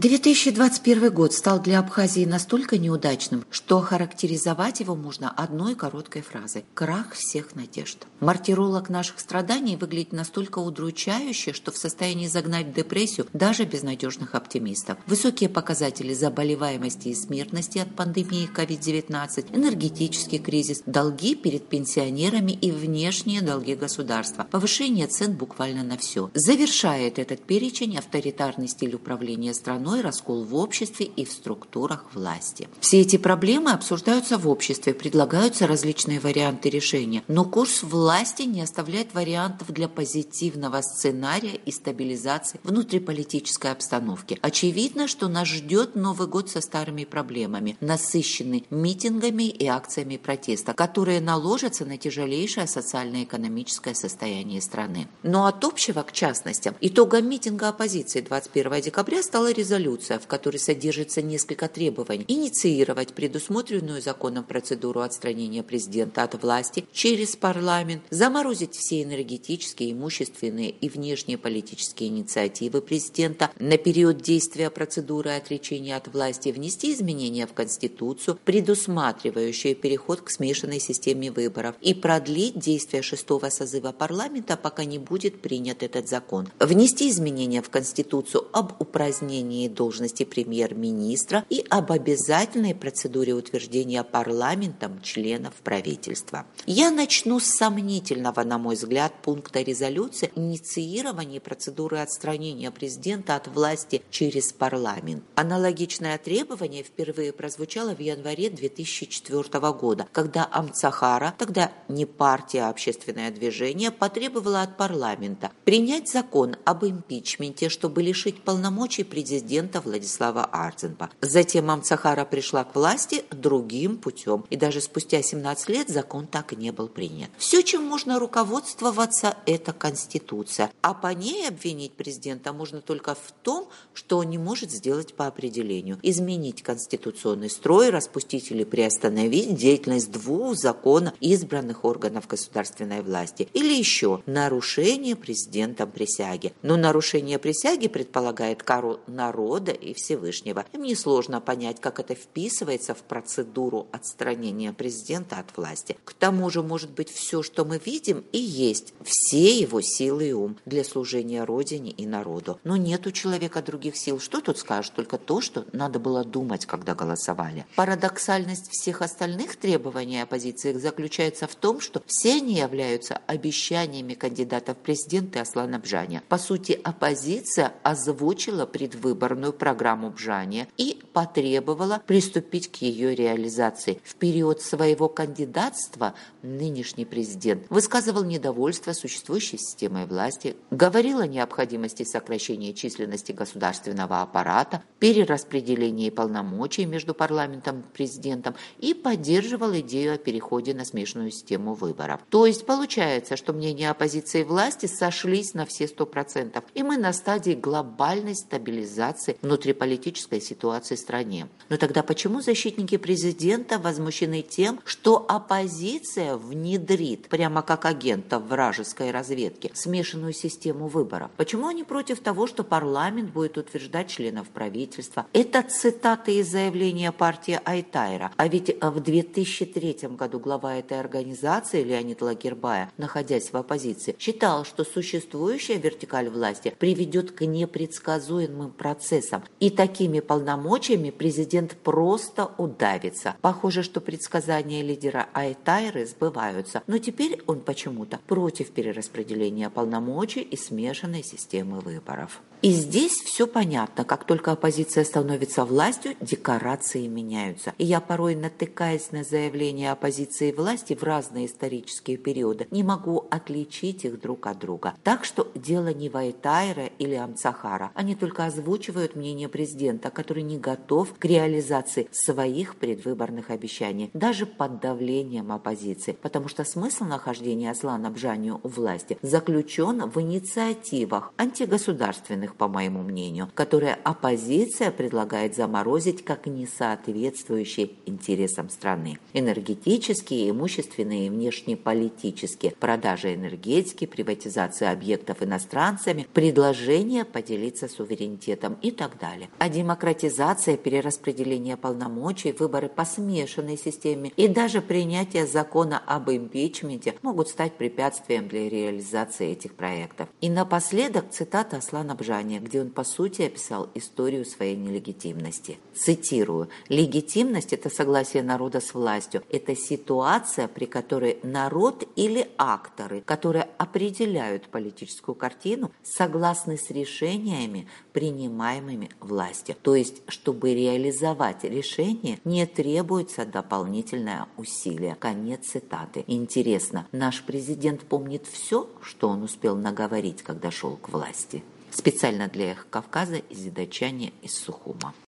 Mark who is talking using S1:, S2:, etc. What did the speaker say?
S1: 2021 год стал для Абхазии настолько неудачным, что охарактеризовать его можно одной короткой фразой – крах всех надежд. Мартиролог наших страданий выглядит настолько удручающе, что в состоянии загнать в депрессию даже безнадежных оптимистов. Высокие показатели заболеваемости и смертности от пандемии COVID-19, энергетический кризис, долги перед пенсионерами и внешние долги государства, повышение цен буквально на все. Завершает этот перечень авторитарный стиль управления страной, раскол в обществе и в структурах власти. Все эти проблемы обсуждаются в обществе, предлагаются различные варианты решения, но курс власти не оставляет вариантов для позитивного сценария и стабилизации внутриполитической обстановки. Очевидно, что нас ждет Новый год со старыми проблемами, насыщенный митингами и акциями протеста, которые наложатся на тяжелейшее социально-экономическое состояние страны. Но от общего к частностям итогом митинга оппозиции 21 декабря стала резолюция, в которой содержится несколько требований: инициировать предусмотренную законом процедуру отстранения президента от власти через парламент, заморозить все энергетические, имущественные и внешние политические инициативы президента на период действия процедуры отречения от власти, внести изменения в Конституцию, предусматривающие переход к смешанной системе выборов, и продлить действие 6-го созыва парламента, пока не будет принят этот закон, внести изменения в Конституцию об упразднении должности премьер-министра и об обязательной процедуре утверждения парламентом членов правительства. Я начну с сомнительного, на мой взгляд, пункта резолюции инициирования процедуры отстранения президента от власти через парламент. Аналогичное требование впервые прозвучало в январе 2004 года, когда Амцахара, тогда не партия, а общественное движение, потребовала от парламента принять закон об импичменте, чтобы лишить полномочий президента Владислава Ардзенба. Затем Амцахара пришла к власти другим путем, и даже спустя 17 лет закон так и не был принят. Все, чем можно руководствоваться, это Конституция, а по ней обвинить президента можно только в том, что он не может сделать по определению: изменить конституционный строй, распустить или приостановить деятельность двух законно избранных органов государственной власти, или еще нарушение президентом присяги. Но нарушение присяги предполагает кару народа и Всевышнего. Им несложно понять, как это вписывается в процедуру отстранения президента от власти. К тому же, может быть, все, что мы видим, и есть все его силы и ум для служения Родине и народу. Но нет у человека других сил. Что тут скажешь? Только то, что надо было думать, когда голосовали. Парадоксальность всех остальных требований оппозиции заключается в том, что все они являются обещаниями кандидатов в президенты Аслана Бжаня. По сути, оппозиция озвучила предвыборную программу Бжаня и потребовала приступить к ее реализации. В период своего кандидатства нынешний президент высказывал недовольство существующей системой власти, говорил о необходимости сокращения численности государственного аппарата, перераспределении полномочий между парламентом и президентом и поддерживал идею о переходе на смешанную систему выборов. То есть получается, что мнения оппозиции и власти сошлись на все 100%, и мы на стадии глобальной стабилизации внутриполитической ситуации в стране. Но тогда почему защитники президента возмущены тем, что оппозиция внедрит, прямо как агентов вражеской разведки, смешанную систему выборов? Почему они против того, что парламент будет утверждать членов правительства? Это цитаты из заявления партии Айтайра. А ведь в 2003 году глава этой организации Леонид Лагербаев, находясь в оппозиции, считал, что существующая вертикаль власти приведет к непредсказуемым процессам, и такими полномочиями президент просто удавится. Похоже, что предсказания лидера Айтайры сбываются, но теперь он почему-то против перераспределения полномочий и смешанной системы выборов. И здесь все понятно. Как только оппозиция становится властью, декорации меняются. И я порой, натыкаясь на заявления оппозиции и власти в разные исторические периоды, не могу отличить их друг от друга. Так что дело не в Айтайре или Амцахара. Они только озвучивают мнение президента, который не готов к реализации своих предвыборных обещаний, даже под давлением оппозиции. Потому что смысл нахождения Аслана Бжани у власти заключен в инициативах антигосударственных неэффективных, по моему мнению, которые оппозиция предлагает заморозить как не соответствующие интересам страны. Энергетические, имущественные и внешнеполитические, продажа энергетики, приватизация объектов иностранцами, предложение поделиться суверенитетом и так далее. А демократизация, перераспределение полномочий, выборы по смешанной системе и даже принятие закона об импичменте могут стать препятствием для реализации этих проектов. И напоследок цитата Аслана Бжания, где он по сути описал историю своей нелегитимности. Цитирую: «Легитимность – это согласие народа с властью. Это ситуация, при которой народ или акторы, которые определяют политическую картину, согласны с решениями, принимаемыми властью». То есть, чтобы реализовать решение, не требуется дополнительное усилие. Конец цитаты. Интересно, наш президент помнит все, что он успел наговорить, когда шел к власти? Специально для Эхо Кавказа из Дачани из Сухума.